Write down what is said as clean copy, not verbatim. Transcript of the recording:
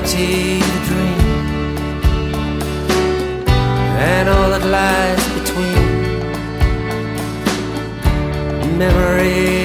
reality the dream, and all that lies between. Memory